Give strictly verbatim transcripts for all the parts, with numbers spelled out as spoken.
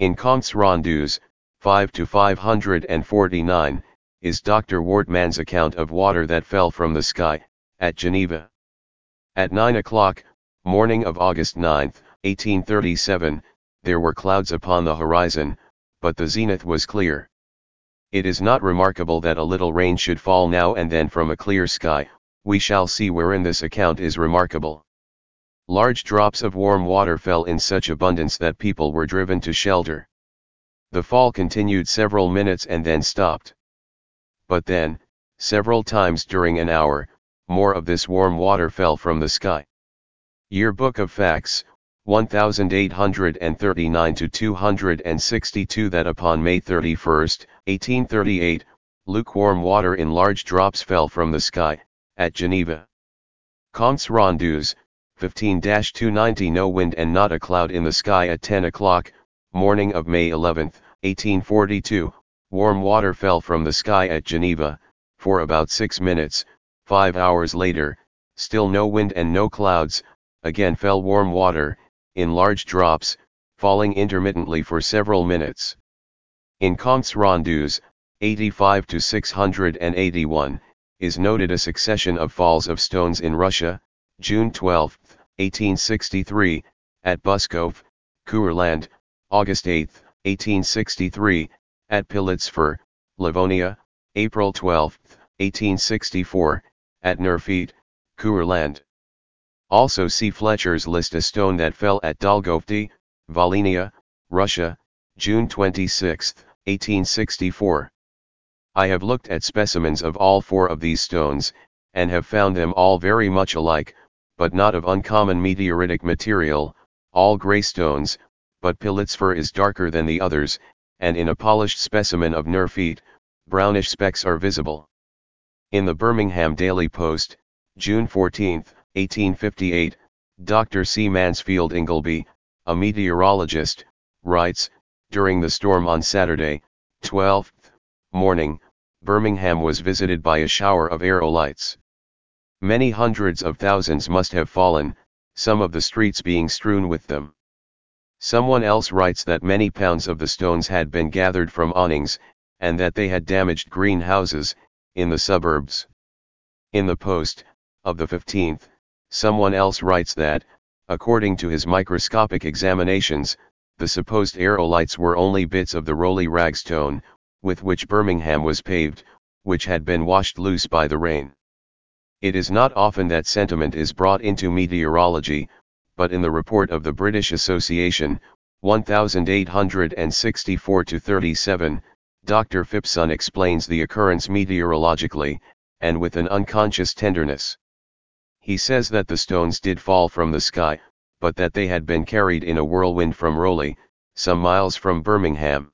In Comptes Rendus, five to five hundred forty-nine, is Doctor Wortmann's account of water that fell from the sky, at Geneva. At nine o'clock, morning of August ninth, eighteen thirty-seven, there were clouds upon the horizon, but the zenith was clear. It is not remarkable that a little rain should fall now and then from a clear sky. We shall see wherein this account is remarkable. Large drops of warm water fell in such abundance that people were driven to shelter. The fall continued several minutes and then stopped. But then, several times during an hour, more of this warm water fell from the sky. Yearbook of Facts, eighteen thirty-nine to two hundred sixty-two, that upon May thirty-first, eighteen thirty-eight, lukewarm water in large drops fell from the sky, at Geneva. Comptes Rendus, fifteen to two ninety, no wind and not a cloud in the sky at ten o'clock, morning of May eleventh, eighteen forty-two, warm water fell from the sky at Geneva, for about six minutes, five hours later, still no wind and no clouds, again fell warm water, in large drops, falling intermittently for several minutes. In Comptes Rendus, eighty-five to six hundred eighty-one, is noted a succession of falls of stones in Russia, June twelfth, eighteen sixty-three, at Buskov, Courland, August eighth, eighteen sixty-three, at Pilitsfur, Livonia, April twelfth, eighteen sixty-four, at Nerfit, Courland. Also see Fletcher's list, a stone that fell at Dolgovty, Volhynia, Russia, June twenty-sixth, eighteen sixty-four. I have looked at specimens of all four of these stones, and have found them all very much alike, but not of uncommon meteoritic material, all grey stones, but Pilitsfur is darker than the others, and in a polished specimen of Nerfit, brownish specks are visible. In the Birmingham Daily Post, June fourteenth, eighteen fifty-eight, Doctor C. Mansfield Ingleby, a meteorologist, writes, during the storm on Saturday, twelfth, morning, Birmingham was visited by a shower of aerolites. Many hundreds of thousands must have fallen, some of the streets being strewn with them. Someone else writes that many pounds of the stones had been gathered from awnings, and that they had damaged greenhouses, in the suburbs. In the Post, of the fifteenth, someone else writes that, according to his microscopic examinations, the supposed aerolites were only bits of the roly ragstone, with which Birmingham was paved, which had been washed loose by the rain. It is not often that sentiment is brought into meteorology, but in the report of the British Association, eighteen sixty-four to thirty-seven, Doctor Phipson explains the occurrence meteorologically, and with an unconscious tenderness. He says that the stones did fall from the sky, but that they had been carried in a whirlwind from Rowley, some miles from Birmingham.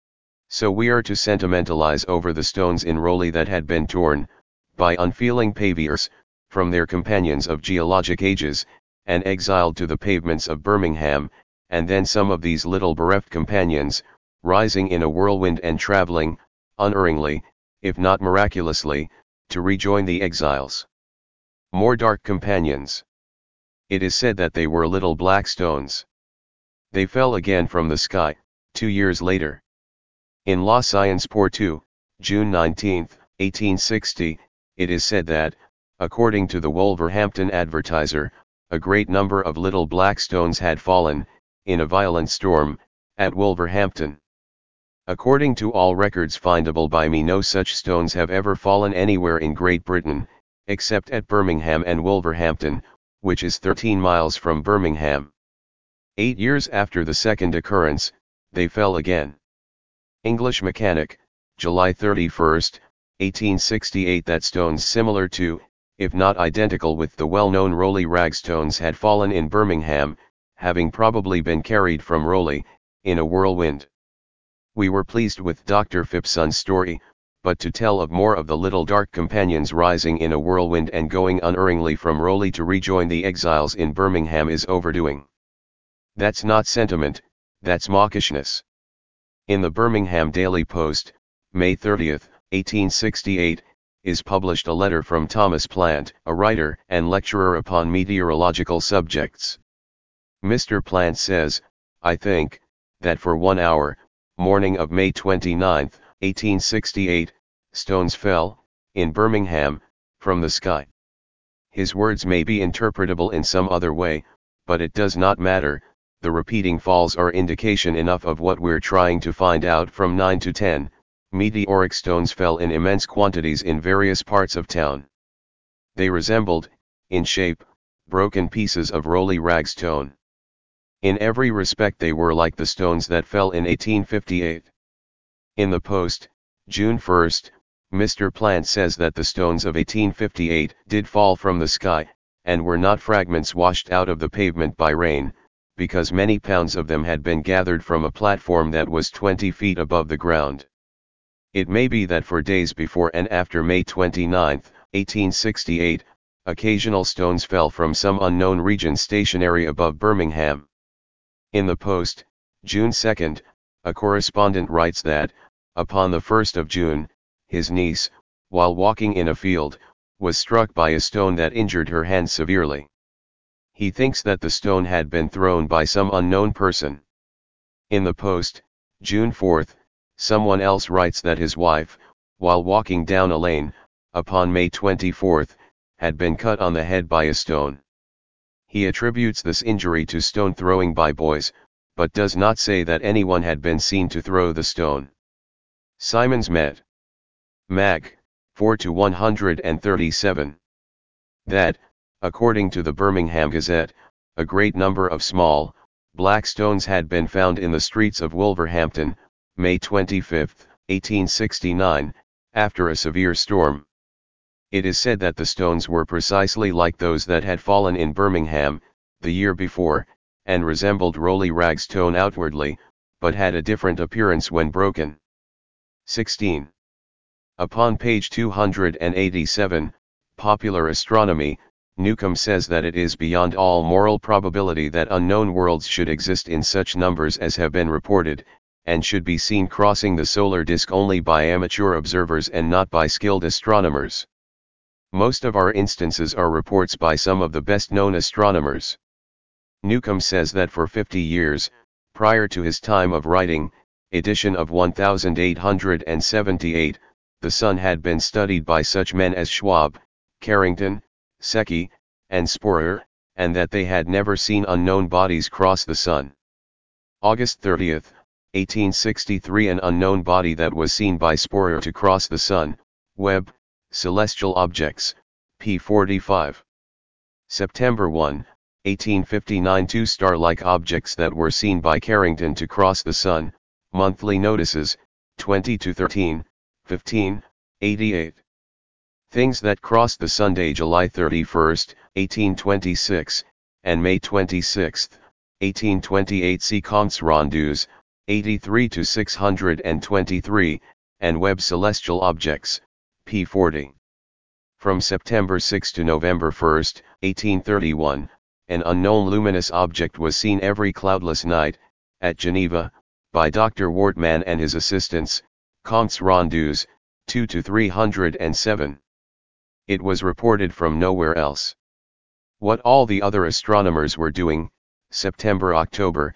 So we are to sentimentalize over the stones in Rowley that had been torn, by unfeeling paviours, from their companions of geologic ages, and exiled to the pavements of Birmingham, and then some of these little bereft companions, rising in a whirlwind and travelling, unerringly, if not miraculously, to rejoin the exiles. More dark companions. It is said that they were little black stones. They fell again from the sky, two years later. In La Science pour tout, June nineteenth, eighteen sixty, it is said that, according to the Wolverhampton Advertiser, a great number of little black stones had fallen, in a violent storm, at Wolverhampton. According to all records findable by me, no such stones have ever fallen anywhere in Great Britain, except at Birmingham and Wolverhampton, which is thirteen miles from Birmingham. Eight years after the second occurrence, they fell again. English Mechanic, July thirty-first, eighteen sixty-eight, that stones similar to, if not identical with the well-known Rowley ragstones had fallen in Birmingham, having probably been carried from Rowley, in a whirlwind. We were pleased with Doctor Phipson's story, but to tell of more of the little dark companions rising in a whirlwind and going unerringly from Rowley to rejoin the exiles in Birmingham is overdoing. That's not sentiment, that's mawkishness. In the Birmingham Daily Post, May thirtieth, eighteen sixty-eight, is published a letter from Thomas Plant, a writer and lecturer upon meteorological subjects. Mister Plant says, I think, that for one hour, morning of May twenty-ninth, eighteen sixty-eight, stones fell, in Birmingham, from the sky. His words may be interpretable in some other way, but it does not matter. The repeating falls are indication enough of what we're trying to find out. From nine to ten, meteoric stones fell in immense quantities in various parts of town. They resembled, in shape, broken pieces of Rolly Rag stone. In every respect they were like the stones that fell in eighteen fifty-eight. In the Post, June first, Mister Plant says that the stones of eighteen fifty-eight did fall from the sky, and were not fragments washed out of the pavement by rain, because many pounds of them had been gathered from a platform that was twenty feet above the ground. It may be that for days before and after May twenty-ninth, eighteen sixty-eight, occasional stones fell from some unknown region stationary above Birmingham. In the Post, June second, a correspondent writes that, upon the first of June, his niece, while walking in a field, was struck by a stone that injured her hand severely. He thinks that the stone had been thrown by some unknown person. In the Post, June fourth, someone else writes that his wife, while walking down a lane, upon May twenty-fourth, had been cut on the head by a stone. He attributes this injury to stone throwing by boys, but does not say that anyone had been seen to throw the stone. Simons Met. Mag. four to one hundred thirty-seven. That, according to the Birmingham Gazette, a great number of small, black stones had been found in the streets of Wolverhampton, May twenty-fifth, eighteen sixty-nine, after a severe storm. It is said that the stones were precisely like those that had fallen in Birmingham, the year before, and resembled Rolly Rag stone outwardly, but had a different appearance when broken. sixteen. Upon page two hundred eighty-seven, Popular Astronomy, Newcomb says that it is beyond all moral probability that unknown worlds should exist in such numbers as have been reported, and should be seen crossing the solar disk only by amateur observers and not by skilled astronomers. Most of our instances are reports by some of the best-known astronomers. Newcomb says that for fifty years, prior to his time of writing, edition of eighteen seventy-eight, the sun had been studied by such men as Schwab, Carrington, Secchi, and Spörer, and that they had never seen unknown bodies cross the sun. August thirtieth, eighteen sixty-three, an unknown body that was seen by Spörer to cross the sun, Webb, Celestial Objects, p forty-five. September first, eighteen fifty-nine, two star-like objects that were seen by Carrington to cross the sun, monthly notices, twenty to thirteen, fifteen, eighty-eight. Things that crossed the Sunday, July thirty-first, eighteen twenty-six, and May twenty-sixth, eighteen twenty-eight, see Comte's Rondeaus, eighty-three to six hundred twenty-three, and Webb Celestial Objects, p forty. From September sixth to November first, eighteen thirty-one, an unknown luminous object was seen every cloudless night, at Geneva, by Doctor Wortmann and his assistants, Comte's Rondeaus, two to three hundred seven. It was reported from nowhere else. What all the other astronomers were doing, September-October,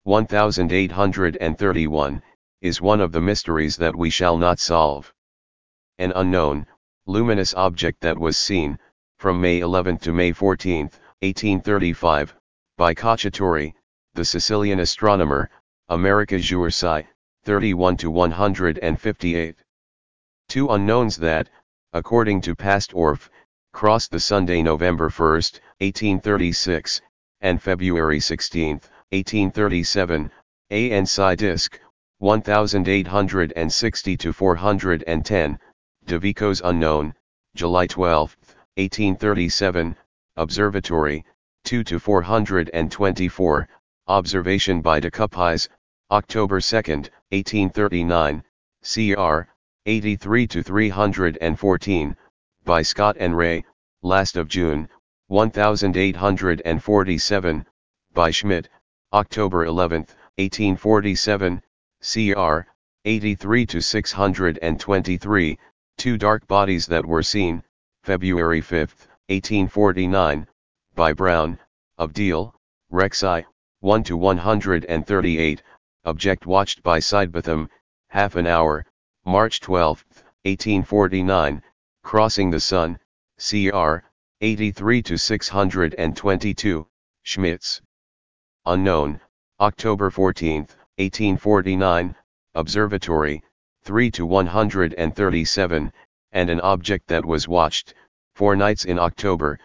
eighteen thirty-one, is one of the mysteries that we shall not solve. An unknown, luminous object that was seen, from May eleventh to May fourteenth, eighteen thirty-five, by Cacciatore, the Sicilian astronomer, America Giursai, thirty-one to one hundred fifty-eight. Two unknowns that, according to Pastorff, crossed the Sunday November first, eighteen thirty-six, and February sixteenth, eighteen thirty-seven, A N S I disk, eighteen sixty to four hundred ten, De Vico's unknown, July twelfth, eighteen thirty-seven, Observatory, two to four hundred twenty-four, observation by de Cupies, October second, eighteen thirty-nine, C R, eighty-three to three hundred fourteen, by Scott and Ray, last of June, eighteen forty-seven, by Schmidt, October eleventh, eighteen forty-seven, C R, eighty-three to six hundred twenty-three, two dark bodies that were seen, February fifth, eighteen forty-nine, by Brown, of Deal, Rexi, one to one hundred thirty-eight, object watched by Sidebotham, half an hour, March twelfth, eighteen forty-nine, crossing the Sun, C R, eighty-three to six hundred twenty-two, Schmitz. Unknown, October fourteenth, eighteen forty-nine, observatory, three to one hundred thirty-seven, and an object that was watched, four nights in October,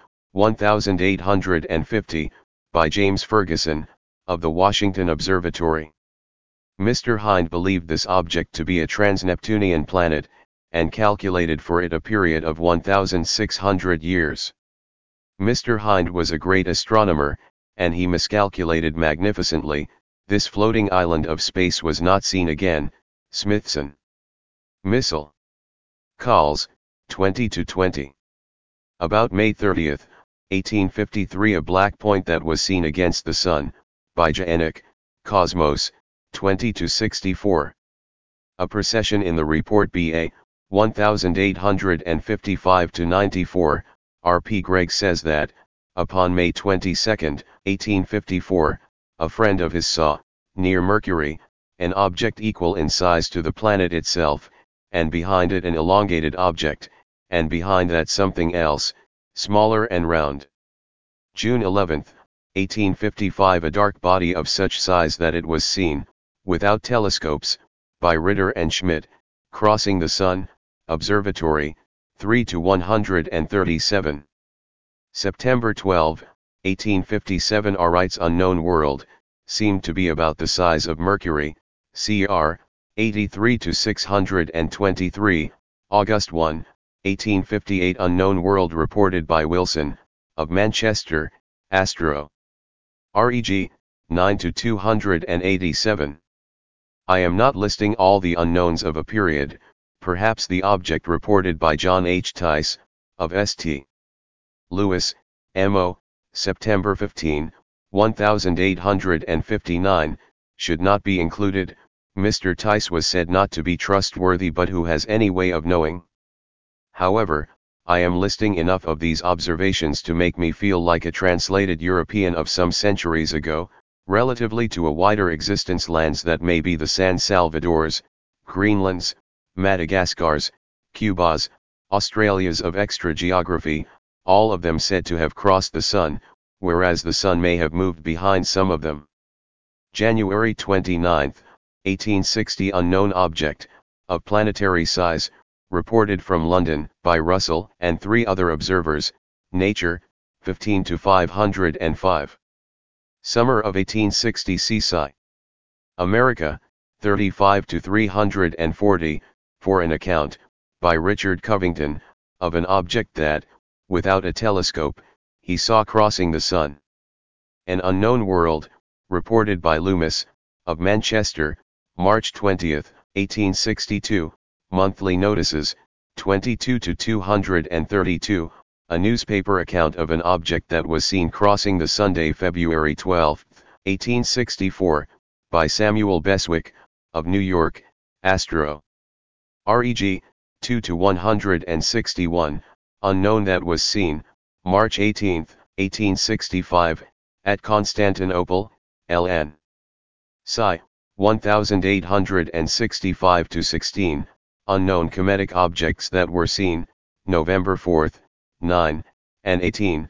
eighteen fifty, by James Ferguson, of the Washington Observatory. Mister Hind believed this object to be a trans-Neptunian planet, and calculated for it a period of one thousand six hundred years. Mister Hind was a great astronomer, and he miscalculated magnificently. This floating island of space was not seen again. Smithson. Missile. Calls, twenty to twenty. About May thirtieth, eighteen fifty-three, a black point that was seen against the Sun, by Jaenick, Cosmos, twenty to sixty-four. A precession in the report B A, eighteen fifty-five to ninety-four, R P Gregg says that, upon May twenty-second, eighteen fifty-four, a friend of his saw, near Mercury, an object equal in size to the planet itself, and behind it an elongated object, and behind that something else, smaller and round. June eleventh, eighteen fifty-five, a dark body of such size that it was seen, without telescopes, by Ritter and Schmidt, crossing the Sun, observatory, three to one hundred thirty-seven. September twelfth, eighteen fifty-seven, Arites unknown world, seemed to be about the size of Mercury, C R, eighty-three to six hundred twenty-three, August first, eighteen fifty-eight, unknown world reported by Wilson, of Manchester, Astro. Reg, nine to two hundred eighty-seven. I am not listing all the unknowns of a period, perhaps the object reported by John H. Tice, of Saint Louis, M O, September fifteenth, eighteen fifty-nine, should not be included. Mister Tice was said not to be trustworthy, but who has any way of knowing? However, I am listing enough of these observations to make me feel like a translated European of some centuries ago, relatively to a wider existence, lands that may be the San Salvadors, Greenlands, Madagascars, Cubas, Australias of extra geography, all of them said to have crossed the Sun, whereas the Sun may have moved behind some of them. January twenty-ninth, eighteen sixty, unknown object, of planetary size, reported from London, by Russell and three other observers, Nature, fifteen to five hundred five. Summer of eighteen sixty, Seaside. America, thirty-five to three hundred forty, for an account, by Richard Covington, of an object that, without a telescope, he saw crossing the Sun. An unknown world, reported by Loomis, of Manchester, March twentieth, eighteen sixty-two, monthly notices, twenty-two to two hundred thirty-two, a newspaper account of an object that was seen crossing the Sunday, February twelfth, eighteen sixty-four, by Samuel Beswick, of New York, Astro. Reg, two to one hundred sixty-one, unknown that was seen, March eighteenth, eighteen sixty-five, at Constantinople, L N. Psi, eighteen sixty-five to sixteen, unknown cometic objects that were seen, November fourth, nine, and eighteen,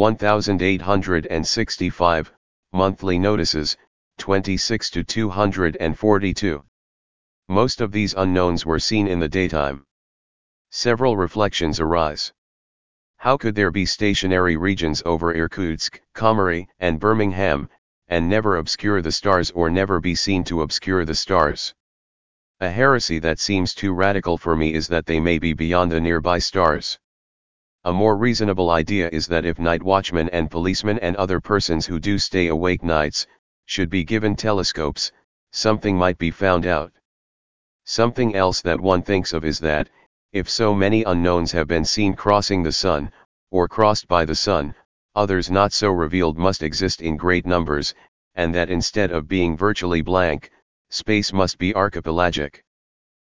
eighteen sixty-five, monthly notices, twenty-six to two hundred forty-two. Most of these unknowns were seen in the daytime. Several reflections arise. How could there be stationary regions over Irkutsk, Comrie, and Birmingham, and never obscure the stars, or never be seen to obscure the stars? A heresy that seems too radical for me is that they may be beyond the nearby stars. A more reasonable idea is that if night watchmen and policemen and other persons who do stay awake nights, should be given telescopes, something might be found out. Something else that one thinks of is that, if so many unknowns have been seen crossing the Sun, or crossed by the Sun, others not so revealed must exist in great numbers, and that instead of being virtually blank, space must be archipelagic.